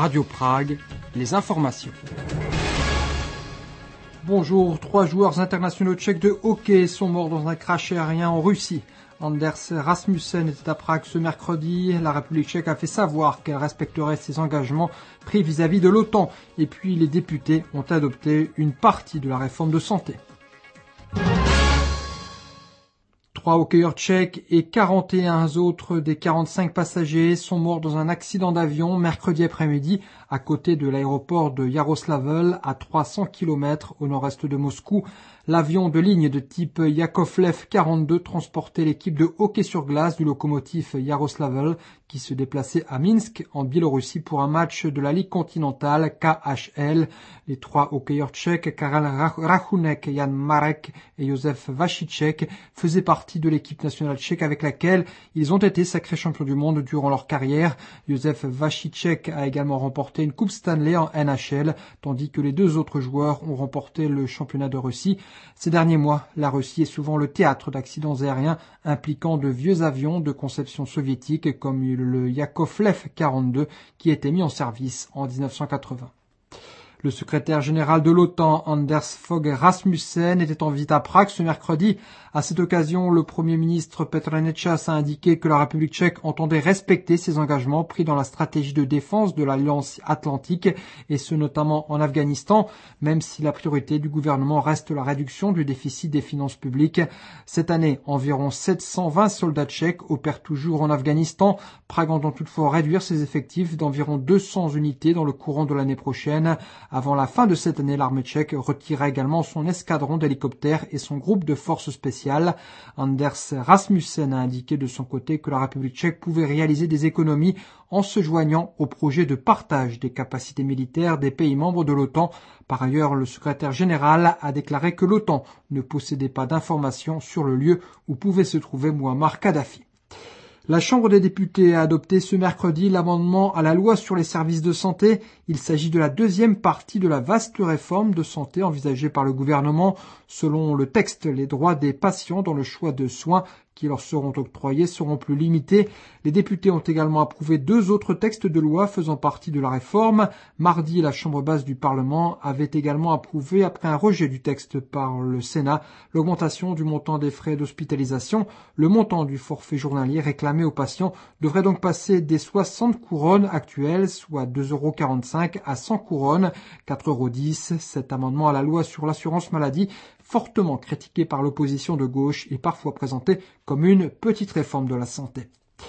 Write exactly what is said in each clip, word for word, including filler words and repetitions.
Radio Prague, les informations. Bonjour, trois joueurs internationaux tchèques de hockey sont morts dans un crash aérien en Russie. Anders Rasmussen était à Prague ce mercredi. La République tchèque a fait savoir qu'elle respecterait ses engagements pris vis-à-vis de l'OTAN. Et puis les députés ont adopté une partie de la réforme de santé. Trois hockeyeurs tchèques et quarante et un autres des quarante-cinq passagers sont morts dans un accident d'avion mercredi après-midi à côté de l'aéroport de Yaroslavl à trois cents kilomètres au nord-est de Moscou. L'avion de ligne de type Yakovlev quarante-deux transportait l'équipe de hockey sur glace du locomotiv Yaroslavl qui se déplaçait à Minsk en Biélorussie pour un match de la Ligue continentale K H L. Les trois hockeyeurs tchèques, Karel Rachunek, Jan Marek et Josef Vašíček, faisaient partie de l'équipe nationale tchèque avec laquelle ils ont été sacrés champions du monde durant leur carrière. Josef Vašíček a également remporté une Coupe Stanley en N H L, tandis que les deux autres joueurs ont remporté le championnat de Russie. Ces derniers mois, la Russie est souvent le théâtre d'accidents aériens impliquant de vieux avions de conception soviétique comme le Yakovlev quarante-deux qui a été mis en service en dix-neuf cent quatre-vingts. Le secrétaire général de l'OTAN, Anders Fogh Rasmussen, était en visite à Prague ce mercredi. À cette occasion, le Premier ministre Petr Nečas a indiqué que la République tchèque entendait respecter ses engagements pris dans la stratégie de défense de l'Alliance atlantique, et ce notamment en Afghanistan, même si la priorité du gouvernement reste la réduction du déficit des finances publiques. Cette année, environ sept cent vingt soldats tchèques opèrent toujours en Afghanistan. Prague entend toutefois réduire ses effectifs d'environ deux cents unités dans le courant de l'année prochaine. Avant la fin de cette année, l'armée tchèque retira également son escadron d'hélicoptères et son groupe de forces spéciales. Anders Rasmussen a indiqué de son côté que la République tchèque pouvait réaliser des économies en se joignant au projet de partage des capacités militaires des pays membres de l'OTAN. Par ailleurs, le secrétaire général a déclaré que l'OTAN ne possédait pas d'informations sur le lieu où pouvait se trouver Mouammar Kadhafi. La Chambre des députés a adopté ce mercredi l'amendement à la loi sur les services de santé. Il s'agit de la deuxième partie de la vaste réforme de santé envisagée par le gouvernement. Selon le texte, les droits des patients dans le choix de soins qui leur seront octroyés seront plus limités. Les députés ont également approuvé deux autres textes de loi faisant partie de la réforme. Mardi, la Chambre basse du Parlement avait également approuvé, après un rejet du texte par le Sénat, l'augmentation du montant des frais d'hospitalisation. Le montant du forfait journalier réclamé aux patients devrait donc passer des soixante couronnes actuelles, soit deux euros quarante-cinq, à cent couronnes, quatre euros dix. Cet amendement à la loi sur l'assurance maladie, fortement critiqué par l'opposition de gauche, est parfois présenté comme une petite réforme de la santé.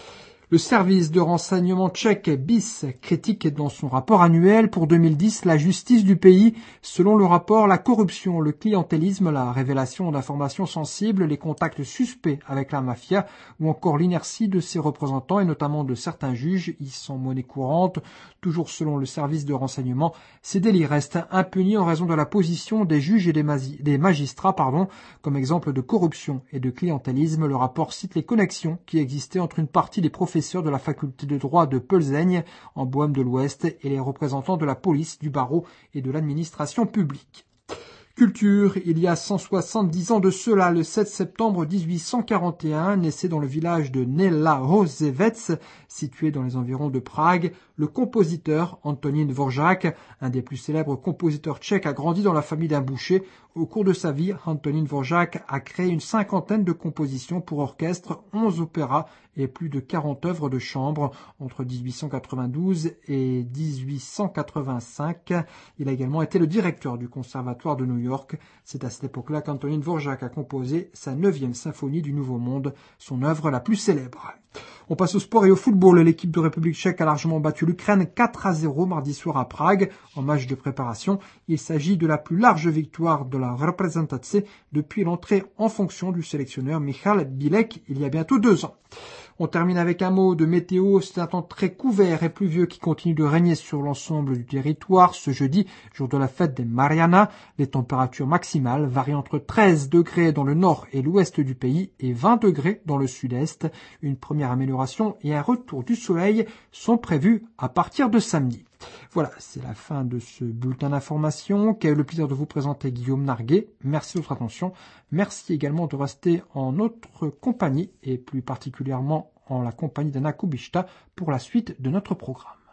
Le service de renseignement tchèque B I S critique dans son rapport annuel pour deux mille dix la justice du pays. Selon le rapport, la corruption, le clientélisme, la révélation d'informations sensibles, les contacts suspects avec la mafia ou encore l'inertie de ses représentants et notamment de certains juges y sont monnaie courante. Toujours selon le service de renseignement, ces délits restent impunis en raison de la position des juges et des, magi- des magistrats. Pardon. Comme exemple de corruption et de clientélisme, le rapport cite les connexions qui existaient entre une partie des professeurs de la faculté de droit de Plzeň en Bohême de l'Ouest et les représentants de la police, du barreau et de l'administration publique. Culture, il y a cent soixante-dix ans de cela, le sept septembre dix-huit cent quarante et un, naissait dans le village de Nelahořevec, situé dans les environs de Prague, le compositeur Antonín Dvořák, un des plus célèbres compositeurs tchèques, a grandi dans la famille d'un boucher. Au cours de sa vie, Antonín Dvořák a créé une cinquantaine de compositions pour orchestre, onze opéras et plus de quarante œuvres de chambre entre dix-huit cent quatre-vingt-douze et dix-huit cent quatre-vingt-cinq. Il a également été le directeur du conservatoire de New York. C'est à cette époque-là qu'Antonín Dvořák a composé sa neuvième symphonie du Nouveau Monde, son œuvre la plus célèbre. On passe au sport et au football. L'équipe de République tchèque a largement battu l'Ukraine quatre à zéro mardi soir à Prague en match de préparation. Il s'agit de la plus large victoire de la représentace depuis l'entrée en fonction du sélectionneur Michal Bilek il y a bientôt deux ans. On termine avec un mot de météo. C'est un temps très couvert et pluvieux qui continue de régner sur l'ensemble du territoire. Ce jeudi, jour de la fête des Marianas, les températures maximales varient entre treize degrés dans le nord et l'ouest du pays et vingt degrés dans le sud-est. Une première amélioration et un retour du soleil sont prévus à partir de samedi. Voilà, c'est la fin de ce bulletin d'information qu'a eu le plaisir de vous présenter Guillaume Narguet. Merci de votre attention. Merci également de rester en notre compagnie et plus particulièrement en la compagnie d'Anna Kubishta pour la suite de notre programme.